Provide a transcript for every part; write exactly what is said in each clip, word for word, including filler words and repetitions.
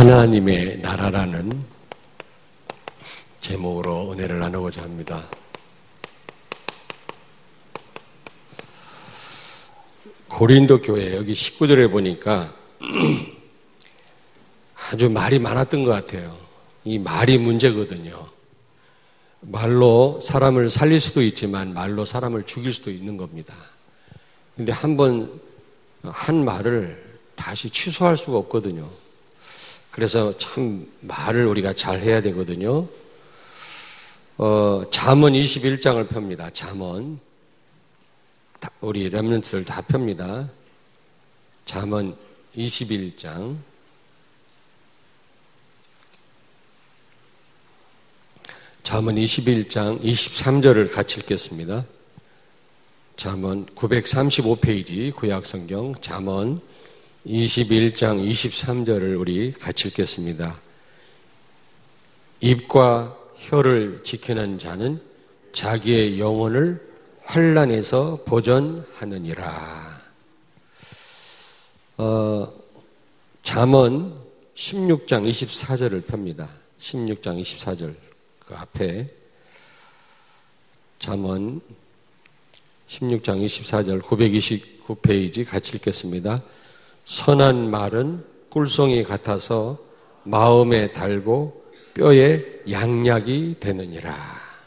하나님의 나라라는 제목으로 은혜를 나누고자 합니다. 고린도 교회 여기 십구 절에 보니까 아주 말이 많았던 것 같아요. 이 말이 문제거든요. 말로 사람을 살릴 수도 있지만 말로 사람을 죽일 수도 있는 겁니다. 근데 한번 한 말을 다시 취소할 수가 없거든요. 그래서 참 말을 우리가 잘 해야 되거든요. 어, 잠언 이십일 장을 펴니다. 잠언. 우리 렘넌트들 다 펴니다. 잠언 이십일 장. 잠언 이십일 장 이십삼 절을 같이 읽겠습니다. 잠언 구백삼십오 페이지 구약성경 잠언 이십일 장 이십삼 절을 우리 같이 읽겠습니다. 입과 혀를 지키는 자는 자기의 영혼을 환난에서 보전하느니라. 어, 잠언 십육 장 이십사 절을 펴니다. 십육 장 이십사 절 그 앞에 잠언 십육 장 이십사 절 구백이십구 페이지 같이 읽겠습니다. 선한 말은 꿀송이 같아서 마음에 달고 뼈에 양약이 되느니라.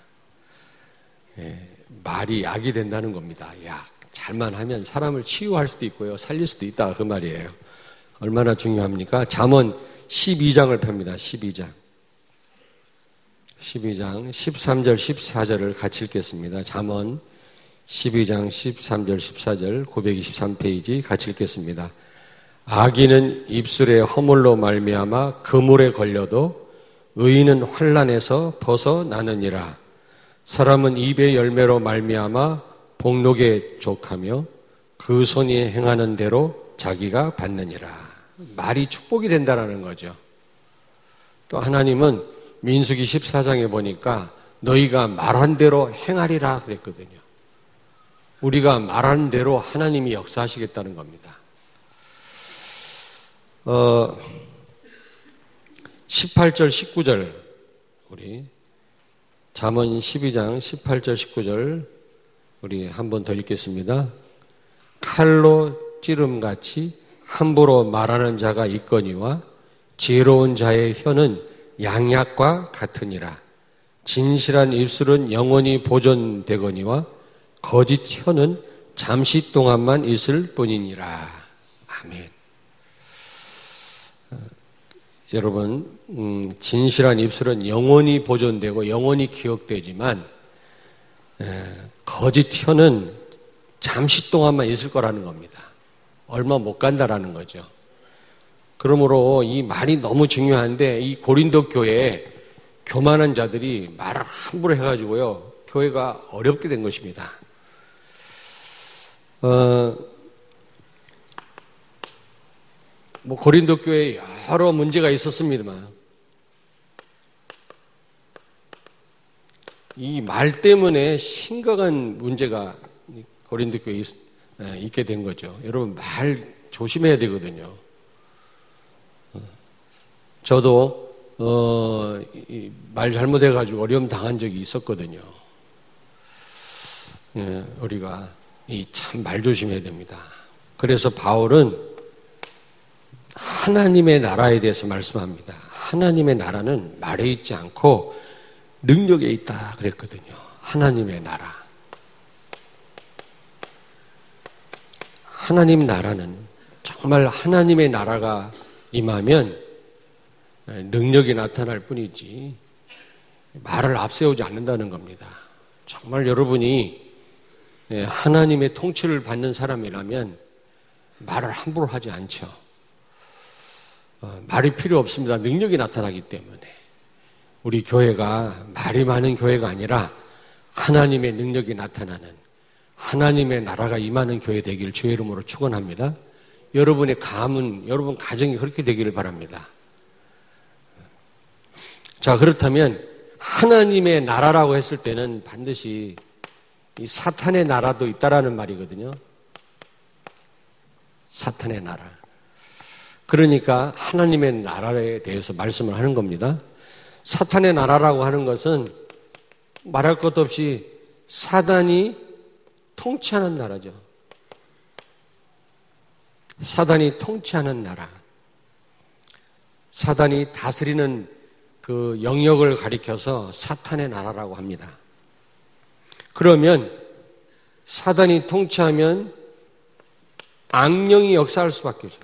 예, 말이 약이 된다는 겁니다. 약. 잘만 하면 사람을 치유할 수도 있고요. 살릴 수도 있다. 그 말이에요. 얼마나 중요합니까? 잠언 십이 장을 펴니다. 십이 장. 십이 장 십삼 절 십사 절을 같이 읽겠습니다. 잠언 십이 장 십삼 절 십사 절 구백이십삼 페이지 같이 읽겠습니다. 악인은 입술의 허물로 말미암아 그물에 걸려도 의인은 환난에서 벗어나느니라. 사람은 입의 열매로 말미암아 복록에 족하며 그 손이 행하는 대로 자기가 받느니라. 말이 축복이 된다라는 거죠. 또 하나님은 민수기 십사 장에 보니까 너희가 말한 대로 행하리라 그랬거든요. 우리가 말한 대로 하나님이 역사하시겠다는 겁니다. 어, 십팔 절 십구 절 우리 잠언 십이 장 십팔 절 십구 절 우리 한 번 더 읽겠습니다. 칼로 찌름같이 함부로 말하는 자가 있거니와 지혜로운 자의 혀는 양약과 같으니라. 진실한 입술은 영원히 보존되거니와 거짓 혀는 잠시 동안만 있을 뿐이니라. 아멘. 어, 여러분, 음, 진실한 입술은 영원히 보존되고 영원히 기억되지만 에, 거짓 혀는 잠시 동안만 있을 거라는 겁니다. 얼마 못 간다라는 거죠. 그러므로 이 말이 너무 중요한데 이 고린도 교회에 교만한 자들이 말을 함부로 해가지고요. 교회가 어렵게 된 것입니다. 어, 뭐 고린도 교회에 여러 문제가 있었습니다만 이 말 때문에 심각한 문제가 고린도 교회에 있, 있게 된 거죠. 여러분 말 조심해야 되거든요. 저도 어, 말 잘못해가지고 어려움 당한 적이 있었거든요. 예, 우리가 이 참 말 조심해야 됩니다. 그래서 바울은 하나님의 나라에 대해서 말씀합니다. 하나님의 나라는 말에 있지 않고 능력에 있다 그랬거든요. 하나님의 나라. 하나님 나라는 정말 하나님의 나라가 임하면 능력이 나타날 뿐이지 말을 앞세우지 않는다는 겁니다. 정말 여러분이 하나님의 통치를 받는 사람이라면 말을 함부로 하지 않죠. 말이 필요 없습니다. 능력이 나타나기 때문에. 우리 교회가 말이 많은 교회가 아니라 하나님의 능력이 나타나는 하나님의 나라가 임하는 교회 되기를 주의 이름으로 축원합니다. 여러분의 가문, 여러분 가정이 그렇게 되기를 바랍니다. 자, 그렇다면 하나님의 나라라고 했을 때는 반드시 이 사탄의 나라도 있다라는 말이거든요. 사탄의 나라. 그러니까 하나님의 나라에 대해서 말씀을 하는 겁니다. 사탄의 나라라고 하는 것은 말할 것도 없이 사단이 통치하는 나라죠. 사단이 통치하는 나라. 사단이 다스리는 그 영역을 가리켜서 사탄의 나라라고 합니다. 그러면 사단이 통치하면 악령이 역사할 수밖에 없죠.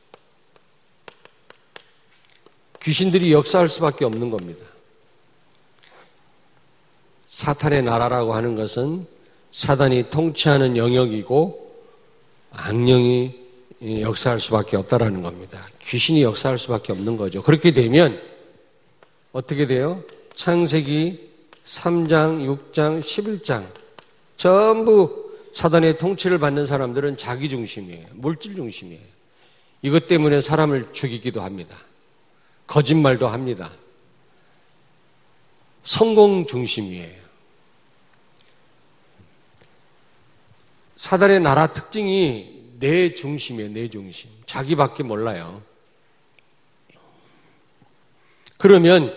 귀신들이 역사할 수밖에 없는 겁니다. 사탄의 나라라고 하는 것은 사단이 통치하는 영역이고 악령이 역사할 수밖에 없다라는 겁니다. 귀신이 역사할 수밖에 없는 거죠. 그렇게 되면 어떻게 돼요? 창세기 삼 장, 육 장, 십일 장 전부 사단의 통치를 받는 사람들은 자기 중심이에요. 물질 중심이에요. 이것 때문에 사람을 죽이기도 합니다. 거짓말도 합니다. 성공 중심이에요. 사단의 나라 특징이 내 중심이에요. 내 중심. 자기밖에 몰라요. 그러면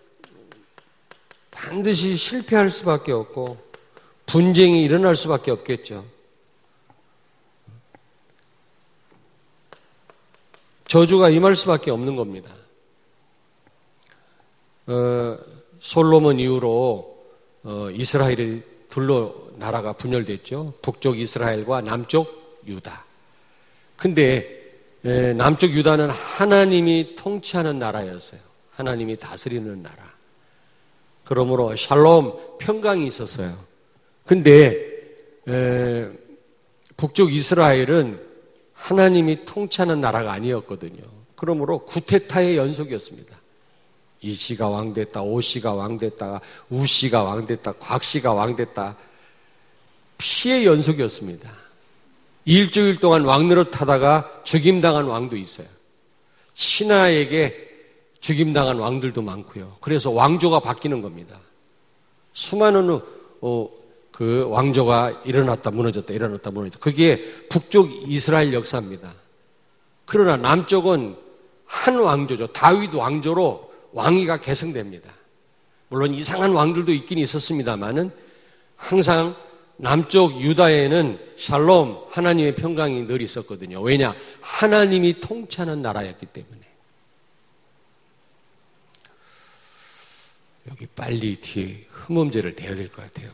반드시 실패할 수밖에 없고 분쟁이 일어날 수밖에 없겠죠. 저주가 임할 수밖에 없는 겁니다. 어, 솔로몬 이후로 어, 이스라엘이 둘로 나라가 분열됐죠. 북쪽 이스라엘과 남쪽 유다. 근데 에, 남쪽 유다는 하나님이 통치하는 나라였어요. 하나님이 다스리는 나라. 그러므로 샬롬 평강이 있었어요. 근데 에, 북쪽 이스라엘은 하나님이 통치하는 나라가 아니었거든요. 그러므로 구테타의 연속이었습니다. 이씨가 왕됐다, 오씨가 왕됐다, 우씨가 왕됐다, 곽씨가 왕됐다. 피의 연속이었습니다. 일주일 동안 왕 노릇하다가 죽임당한 왕도 있어요. 신하에게 죽임당한 왕들도 많고요. 그래서 왕조가 바뀌는 겁니다. 수많은 어, 그 왕조가 일어났다 무너졌다 일어났다 무너졌다. 그게 북쪽 이스라엘 역사입니다. 그러나 남쪽은 한 왕조죠. 다윗 왕조로 왕위가 계승됩니다. 물론 이상한 왕들도 있긴 있었습니다만은 항상 남쪽 유다에는 샬롬 하나님의 평강이 늘 있었거든요. 왜냐? 하나님이 통치하는 나라였기 때문에. 여기 빨리 뒤에 흠음제를 내야 될 것 같아요.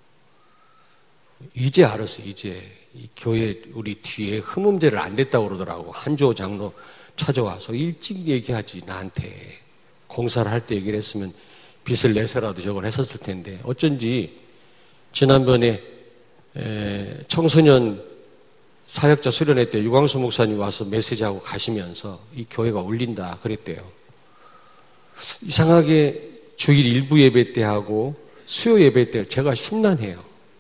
이제 알았어요. 이제 이 교회 우리 뒤에 흠음제를 안 냈다고 그러더라고. 한조 장로 찾아와서 일찍 얘기하지 나한테. 공사를 할 때 얘기를 했으면 빚을 내서라도 저걸 했었을 텐데 어쩐지 지난번에 청소년 사역자 수련회 때 유광수 목사님 와서 메시지하고 가시면서 이 교회가 울린다 그랬대요. 이상하게 주일 일부 예배 때 하고 수요 예배 때 제가 심란해요.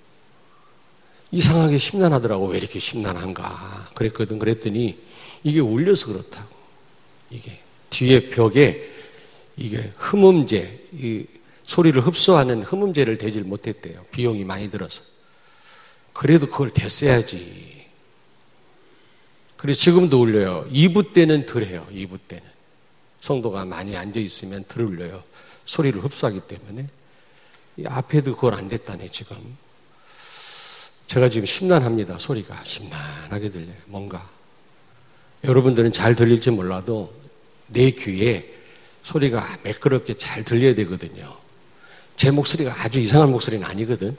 이상하게 심란하더라고. 왜 이렇게 심란한가 그랬거든. 그랬더니 이게 울려서 그렇다고. 이게 뒤에 벽에 이게 흠음제, 이 소리를 흡수하는 흠음제를 대질 못했대요. 비용이 많이 들어서. 그래도 그걸 댔어야지. 그래서 지금도 울려요. 이 부 때는 덜 해요. 이 부 때는. 성도가 많이 앉아있으면 덜 울려요. 소리를 흡수하기 때문에. 이 앞에도 그걸 안 됐다네, 지금. 제가 지금 심란합니다. 소리가 심란하게 들려요. 뭔가. 여러분들은 잘 들릴지 몰라도 내 귀에 소리가 매끄럽게 잘 들려야 되거든요. 제 목소리가 아주 이상한 목소리는 아니거든.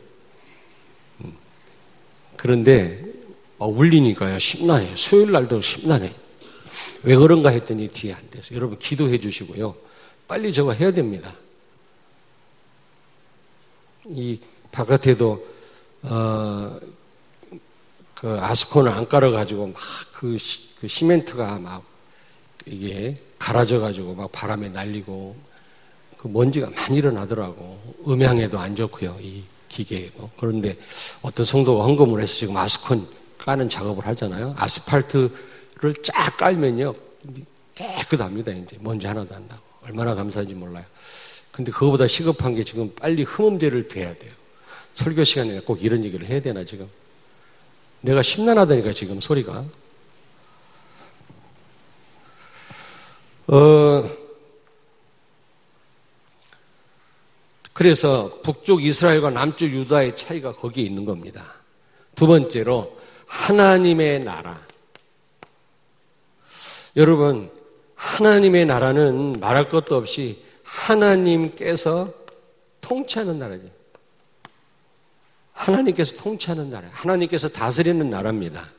그런데 어, 울리니까요. 심란해요. 수요일 날도 심란해요. 왜 그런가 했더니 뒤에 안 돼서. 여러분 기도해 주시고요. 빨리 저거 해야 됩니다. 이 바깥에도 어, 그 아스콘을 안 깔아가지고 막 그 그 시멘트가 막 이게 갈아져가지고 막 바람에 날리고 그 먼지가 많이 일어나더라고. 음향에도 안 좋고요. 이 기계에도. 그런데 어떤 성도가 헌금을 해서 지금 아스콘 까는 작업을 하잖아요. 아스팔트를 쫙 깔면요. 깨끗합니다. 이제 먼지 하나도 안 나고. 얼마나 감사한지 몰라요. 근데 그거보다 시급한 게 지금 빨리 흠음제를 대야 돼요. 설교 시간에 꼭 이런 얘기를 해야 되나 지금. 내가 심란하다니까 지금 소리가. 어, 그래서 북쪽 이스라엘과 남쪽 유다의 차이가 거기에 있는 겁니다. 두 번째로 하나님의 나라. 여러분, 하나님의 나라는 말할 것도 없이 하나님께서 통치하는 나라죠. 하나님께서 통치하는 나라, 하나님께서 다스리는 나라입니다.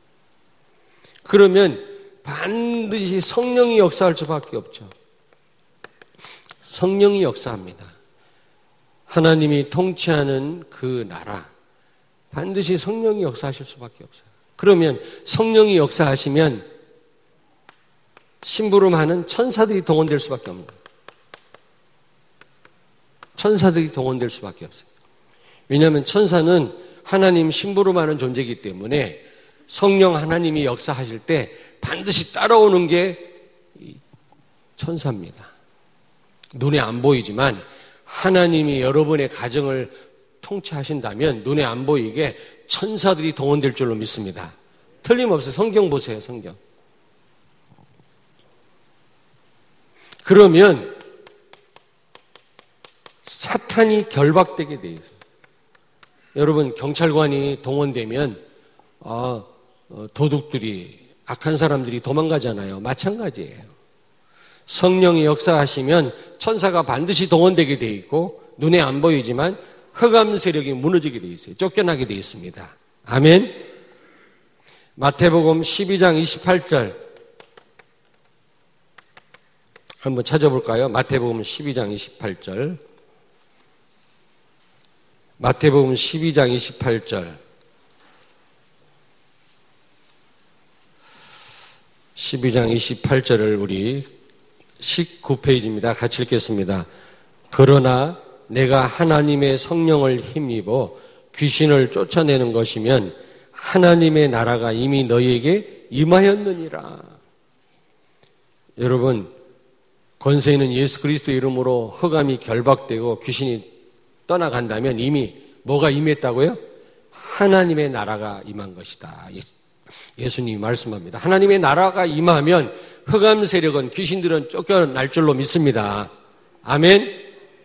그러면 반드시 성령이 역사할 수밖에 없죠. 성령이 역사합니다. 하나님이 통치하는 그 나라, 반드시 성령이 역사하실 수밖에 없어요. 그러면 성령이 역사하시면 심부름하는 천사들이 동원될 수밖에 없습니다. 천사들이 동원될 수밖에 없어요. 왜냐하면 천사는 하나님 심부름하는 존재이기 때문에 성령 하나님이 역사하실 때 반드시 따라오는 게 천사입니다. 눈에 안 보이지만 하나님이 여러분의 가정을 통치하신다면 눈에 안 보이게 천사들이 동원될 줄로 믿습니다. 틀림없어요. 성경 보세요. 성경. 그러면 사탄이 결박되게 돼 있어요. 여러분, 경찰관이 동원되면 어, 어, 도둑들이, 악한 사람들이 도망가잖아요. 마찬가지예요. 성령이 역사하시면 천사가 반드시 동원되게 돼 있고 눈에 안 보이지만 흑암 세력이 무너지게 돼 있어요. 쫓겨나게 돼 있습니다. 아멘. 마태복음 십이 장 이십팔 절 한번 찾아볼까요? 마태복음 십이 장 이십팔 절. 마태복음 십이 장 이십팔 절. 십이 장 이십팔 절을 우리 십구 페이지입니다. 같이 읽겠습니다. 그러나 내가 하나님의 성령을 힘입어 귀신을 쫓아내는 것이면 하나님의 나라가 이미 너희에게 임하였느니라. 여러분, 권세 있는 예수 그리스도 이름으로 흑암이 결박되고 귀신이 떠나간다면 이미 뭐가 임했다고요? 하나님의 나라가 임한 것이다. 예수님이 말씀합니다. 하나님의 나라가 임하면 흑암 세력은, 귀신들은 쫓겨날 줄로 믿습니다. 아멘.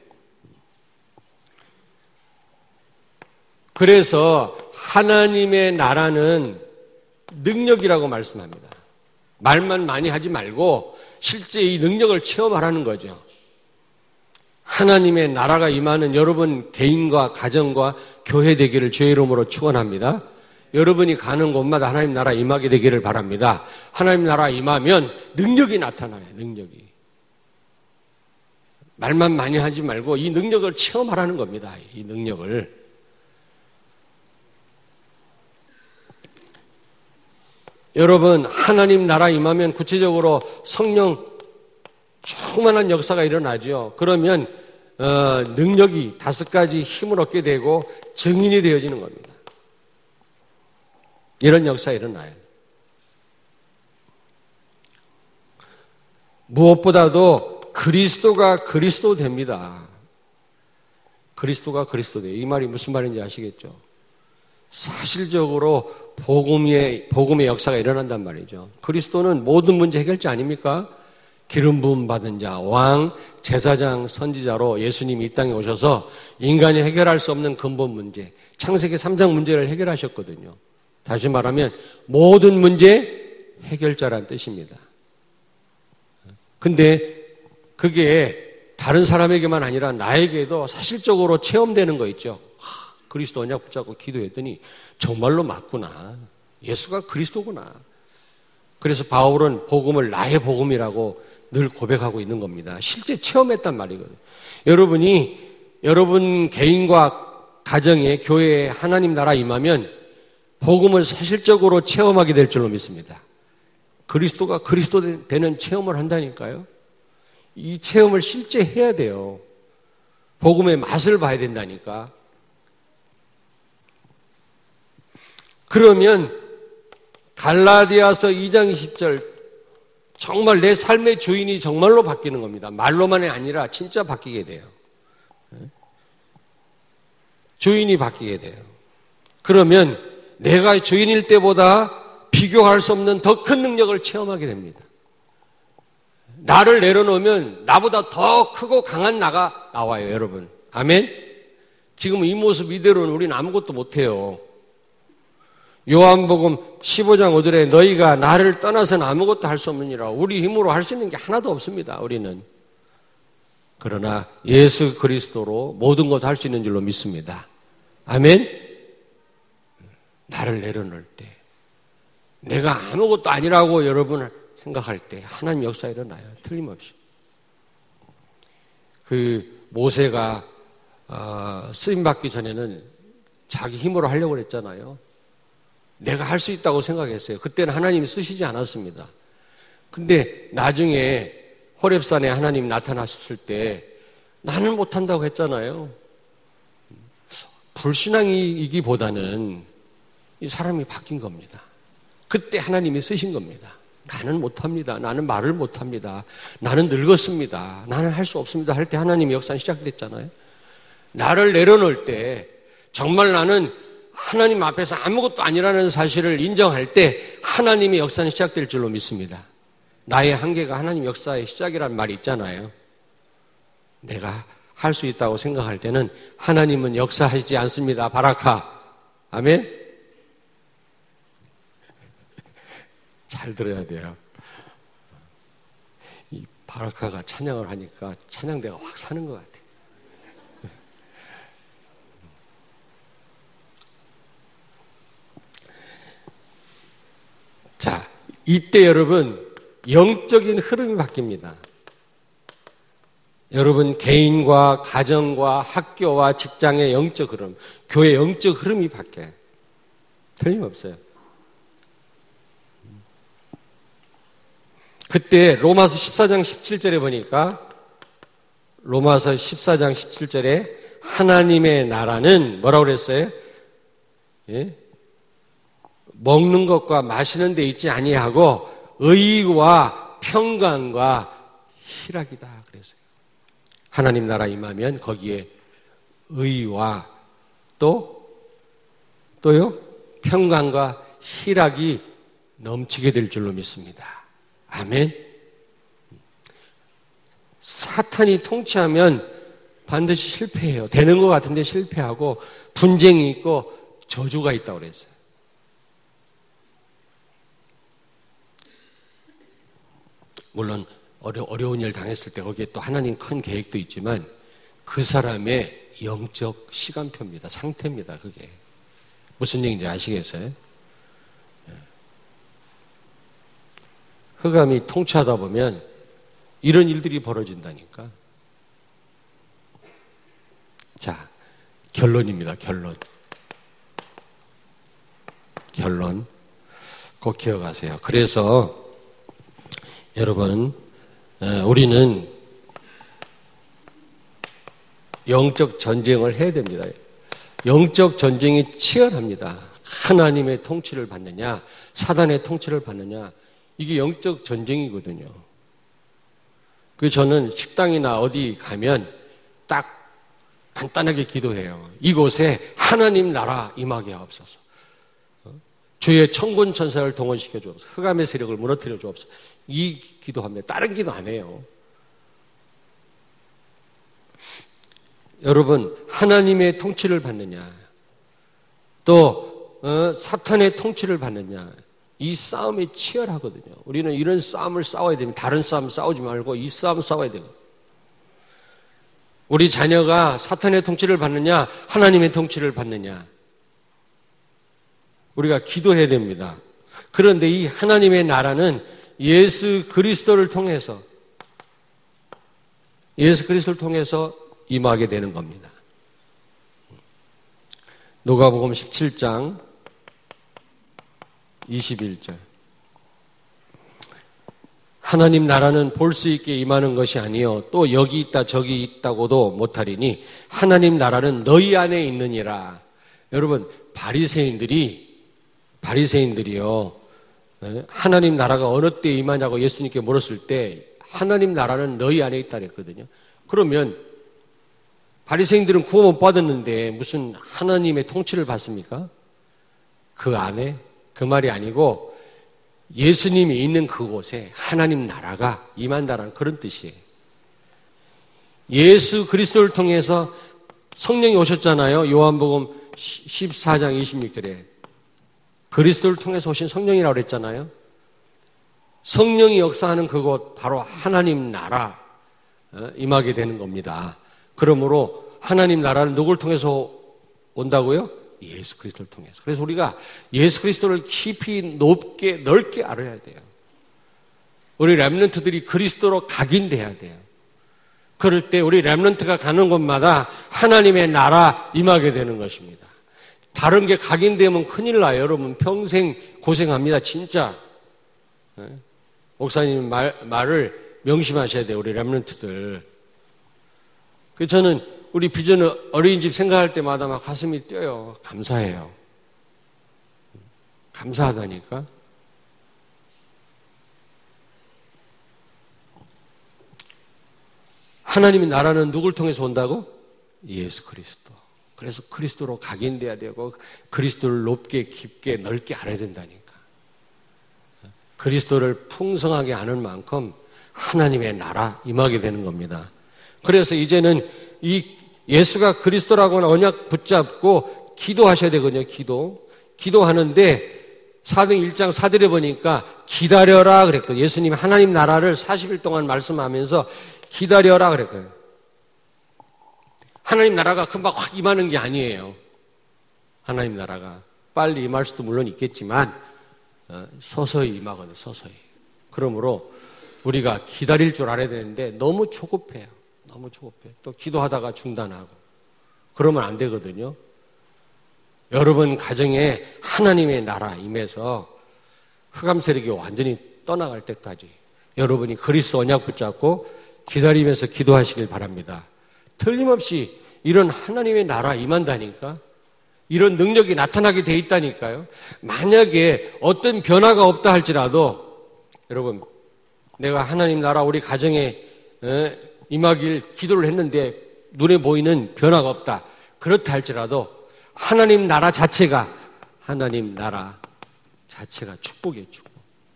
그래서 하나님의 나라는 능력이라고 말씀합니다. 말만 많이 하지 말고 실제 이 능력을 체험하라는 거죠. 하나님의 나라가 임하는 여러분 개인과 가정과 교회 되기를 주의 이름으로 축원합니다. 여러분이 가는 곳마다 하나님 나라 임하게 되기를 바랍니다. 하나님 나라 임하면 능력이 나타나요. 능력이. 말만 많이 하지 말고 이 능력을 체험하라는 겁니다. 이 능력을. 여러분, 하나님 나라 임하면 구체적으로 성령 충만한 역사가 일어나죠. 그러면 어, 능력이 다섯 가지 힘을 얻게 되고 증인이 되어지는 겁니다. 이런 역사가 일어나요. 무엇보다도 그리스도가 그리스도 됩니다. 그리스도가 그리스도 돼요. 이 말이 무슨 말인지 아시겠죠? 사실적으로 복음의, 복음의 역사가 일어난단 말이죠. 그리스도는 모든 문제 해결자 아닙니까? 기름 부음 받은 자, 왕, 제사장, 선지자로 예수님이 이 땅에 오셔서 인간이 해결할 수 없는 근본 문제, 창세기 삼 장 문제를 해결하셨거든요. 다시 말하면 모든 문제 해결자란 뜻입니다. 근데 그게 다른 사람에게만 아니라 나에게도 사실적으로 체험되는 거 있죠. 하, 그리스도 언약 붙잡고 기도했더니 정말로 맞구나. 예수가 그리스도구나. 그래서 바울은 복음을 나의 복음이라고 늘 고백하고 있는 겁니다. 실제 체험했단 말이거든요. 여러분이 여러분 개인과 가정에, 교회에 하나님 나라 임하면 복음을 사실적으로 체험하게 될 줄로 믿습니다. 그리스도가 그리스도 되는 체험을 한다니까요. 이 체험을 실제 해야 돼요. 복음의 맛을 봐야 된다니까. 그러면 갈라디아서 이 장 이십 절, 정말 내 삶의 주인이 정말로 바뀌는 겁니다. 말로만이 아니라 진짜 바뀌게 돼요. 주인이 바뀌게 돼요. 그러면 내가 주인일 때보다 비교할 수 없는 더 큰 능력을 체험하게 됩니다. 나를 내려놓으면 나보다 더 크고 강한 나가 나와요, 여러분. 아멘? 지금 이 모습 이대로는 우리는 아무것도 못해요. 요한복음 십오 장 오 절에 너희가 나를 떠나서는 아무것도 할 수 없느니라. 우리 힘으로 할 수 있는 게 하나도 없습니다, 우리는. 그러나 예수 그리스도로 모든 것 할 수 있는 줄로 믿습니다. 아멘? 나를 내려놓을 때, 내가 아무것도 아니라고 여러분 생각할 때 하나님 역사 일어나요. 틀림없이. 그 모세가 어, 쓰임받기 전에는 자기 힘으로 하려고 그랬잖아요. 내가 할 수 있다고 생각했어요. 그때는 하나님이 쓰시지 않았습니다. 근데 나중에 호렙산에 하나님 나타나셨을 때 나는 못한다고 했잖아요. 불신앙이기보다는 이 사람이 바뀐 겁니다. 그때 하나님이 쓰신 겁니다. 나는 못합니다. 나는 말을 못합니다. 나는 늙었습니다. 나는 할 수 없습니다. 할 때 하나님의 역사는 시작됐잖아요. 나를 내려놓을 때 정말 나는 하나님 앞에서 아무것도 아니라는 사실을 인정할 때 하나님의 역사는 시작될 줄로 믿습니다. 나의 한계가 하나님 역사의 시작이라는 말이 있잖아요. 내가 할 수 있다고 생각할 때는 하나님은 역사하지 않습니다. 바라카. 아멘? 잘 들어야 돼요. 이 바라카가 찬양을 하니까 찬양대가 확 사는 것 같아요. 자, 이때 여러분 영적인 흐름이 바뀝니다. 여러분 개인과 가정과 학교와 직장의 영적 흐름, 교회 영적 흐름이 바뀌어요. 틀림없어요. 그때 로마서 십사 장 십칠 절에 보니까 로마서 십사 장 십칠 절에 하나님의 나라는 뭐라고 그랬어요? 예? 먹는 것과 마시는 데 있지 아니하고 의와 평강과 희락이다 그랬어요. 하나님 나라 임하면 거기에 의와 또 또요 평강과 희락이 넘치게 될 줄로 믿습니다. 아멘. 사탄이 통치하면 반드시 실패해요. 되는 것 같은데 실패하고 분쟁이 있고 저주가 있다고 그랬어요. 물론 어려, 어려운 일 당했을 때 거기에 또 하나님 큰 계획도 있지만 그 사람의 영적 시간표입니다. 상태입니다. 그게. 무슨 얘기인지 아시겠어요? 흑암이 통치하다 보면 이런 일들이 벌어진다니까. 자, 결론입니다. 결론. 결론. 꼭 기억하세요. 그래서 여러분, 우리는 영적 전쟁을 해야 됩니다. 영적 전쟁이 치열합니다. 하나님의 통치를 받느냐, 사단의 통치를 받느냐, 이게 영적 전쟁이거든요. 그 저는 식당이나 어디 가면 딱 간단하게 기도해요. 이곳에 하나님 나라 임하게 하옵소서. 주의 천군 천사를 동원시켜 주옵소서. 흑암의 세력을 무너뜨려 주옵소서. 이 기도합니다. 다른 기도 안 해요. 여러분, 하나님의 통치를 받느냐, 또 어, 사탄의 통치를 받느냐, 이 싸움이 치열하거든요. 우리는 이런 싸움을 싸워야 됩니다. 다른 싸움 싸우지 말고 이 싸움 싸워야 되거든요. 우리 자녀가 사탄의 통치를 받느냐, 하나님의 통치를 받느냐, 우리가 기도해야 됩니다. 그런데 이 하나님의 나라는 예수 그리스도를 통해서 예수 그리스도를 통해서 임하게 되는 겁니다. 누가복음 십칠 장 이십일 절. 하나님 나라는 볼 수 있게 임하는 것이 아니요 또 여기 있다 저기 있다고도 못하리니 하나님 나라는 너희 안에 있느니라. 여러분, 바리새인들이 바리새인들이요 하나님 나라가 어느 때 임하냐고 예수님께 물었을 때 하나님 나라는 너희 안에 있다 그랬거든요. 그러면 바리새인들은 구원 못 받았는데 무슨 하나님의 통치를 받습니까? 그 안에? 그 말이 아니고 예수님이 있는 그곳에 하나님 나라가 임한다는 그런 뜻이에요. 예수 그리스도를 통해서 성령이 오셨잖아요. 요한복음 십사 장 이십육 절에 그리스도를 통해서 오신 성령이라고 그랬잖아요. 성령이 역사하는 그곳 바로 하나님 나라 임하게 되는 겁니다. 그러므로 하나님 나라는 누굴 통해서 온다고요? 예수 그리스도를 통해서. 그래서 우리가 예수 그리스도를 깊이 높게 넓게 알아야 돼요. 우리 렘넌트들이 그리스도로 각인돼야 돼요. 그럴 때 우리 렘넌트가 가는 곳마다 하나님의 나라 임하게 되는 것입니다. 다른 게 각인되면 큰일 나요. 여러분 평생 고생합니다. 진짜. 목사님 말, 말을 명심하셔야 돼요. 우리 렘넌트들. 그 저는 우리 비전 어린이집 생각할 때마다 막 가슴이 뛰어요. 감사해요. 감사하다니까. 하나님의 나라는 누굴 통해서 온다고? 예수 그리스도. 그래서 그리스도로 각인돼야 되고 그리스도를 높게 깊게 넓게 알아야 된다니까. 그리스도를 풍성하게 아는 만큼 하나님의 나라 임하게 되는 겁니다. 그래서 이제는 이 예수가 그리스도라고 하는 언약 붙잡고 기도하셔야 되거든요. 기도. 기도하는데 사도행 일 장 사 절에 보니까 기다려라 그랬거든요. 예수님이 하나님 나라를 사십 일 동안 말씀하면서 기다려라 그랬거든요. 하나님 나라가 금방 확 임하는 게 아니에요. 하나님 나라가 빨리 임할 수도 물론 있겠지만 서서히 임하거든요. 서서히. 그러므로 우리가 기다릴 줄 알아야 되는데 너무 조급해요. 너무 조급해요. 또 기도하다가 중단하고 그러면 안 되거든요. 여러분 가정에 하나님의 나라 임해서 흑암 세력이 완전히 떠나갈 때까지 여러분이 그리스도 언약 붙잡고 기다리면서 기도하시길 바랍니다. 틀림없이 이런 하나님의 나라 임한다니까. 이런 능력이 나타나게 돼 있다니까요. 만약에 어떤 변화가 없다 할지라도 여러분 내가 하나님 나라 우리 가정에 임하길 기도를 했는데 눈에 보이는 변화가 없다. 그렇다 할지라도 하나님 나라 자체가 하나님 나라 자체가 축복이에요. 축복.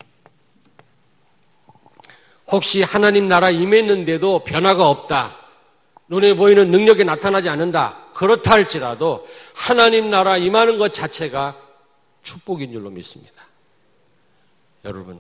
혹시 하나님 나라 임했는데도 변화가 없다. 눈에 보이는 능력이 나타나지 않는다. 그렇다 할지라도 하나님 나라 임하는 것 자체가 축복인 줄로 믿습니다. 여러분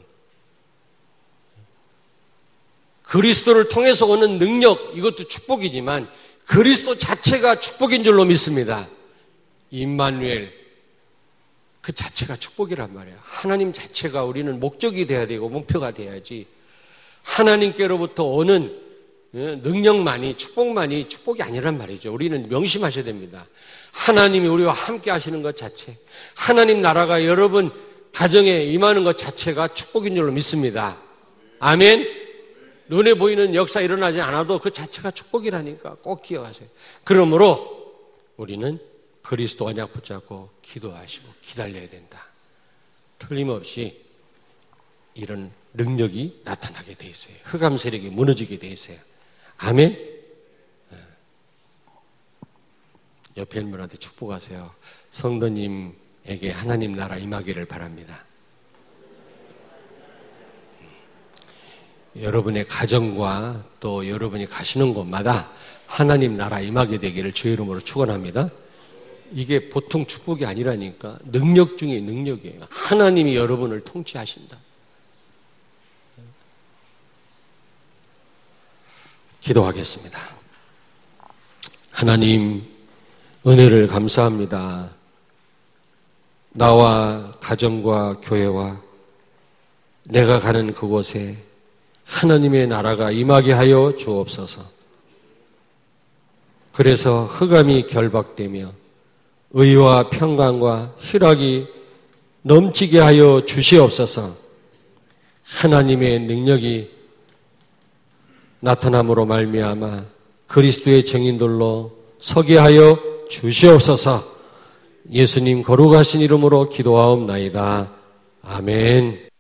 그리스도를 통해서 오는 능력 이것도 축복이지만 그리스도 자체가 축복인 줄로 믿습니다. 임마누엘 그 자체가 축복이란 말이에요. 하나님 자체가 우리는 목적이 돼야 되고 목표가 돼야지 하나님께로부터 오는 능력만이 축복만이 축복이 아니란 말이죠. 우리는 명심하셔야 됩니다. 하나님이 우리와 함께 하시는 것 자체 하나님 나라가 여러분 가정에 임하는 것 자체가 축복인 줄로 믿습니다. 아멘. 눈에 보이는 역사 일어나지 않아도 그 자체가 축복이라니까 꼭 기억하세요. 그러므로 우리는 그리스도 언약 붙잡고 기도하시고 기다려야 된다. 틀림없이 이런 능력이 나타나게 돼 있어요. 흑암 세력이 무너지게 돼 있어요. 아멘. 옆에 있는 분한테 축복하세요. 성도님에게 하나님 나라 임하기를 바랍니다. 여러분의 가정과 또 여러분이 가시는 곳마다 하나님 나라 임하게 되기를 주의 이름으로 축원합니다. 이게 보통 축복이 아니라니까 능력 중에 능력이에요. 하나님이 여러분을 통치하신다. 기도하겠습니다. 하나님 은혜를 감사합니다. 나와 가정과 교회와 내가 가는 그곳에 하나님의 나라가 임하게 하여 주옵소서. 그래서 흑암이 결박되며 의와 평강과 희락이 넘치게 하여 주시옵소서. 하나님의 능력이 나타남으로 말미암아 그리스도의 증인들로 서게 하여 주시옵소서. 예수님 거룩하신 이름으로 기도하옵나이다. 아멘.